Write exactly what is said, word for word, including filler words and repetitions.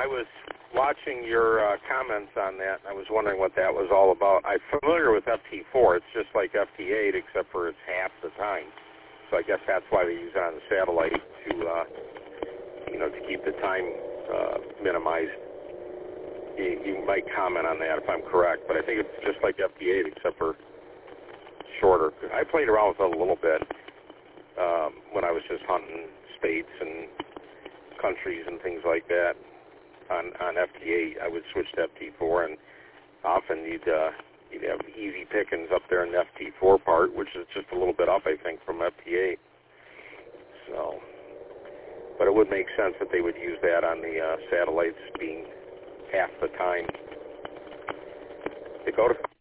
I was watching your uh, comments on that, and I was wondering what that was all about. I'm familiar with F T four. It's just like F T eight, except for it's half the time. So I guess that's why they use it on the satellite to, uh, you know, to keep the time uh, minimized. You, you might comment on that if I'm correct, but I think it's just like F T eight, except for shorter. I played around with it a little bit um, when I was just hunting states and countries and things like that. On, on F T eight, I would switch to F T four, and often you'd uh, you'd have easy pickings up there in the F T four part, which is just a little bit up, I think, from F T eight. So, but it would make sense that they would use that on the uh, satellites being half the time. Dakota?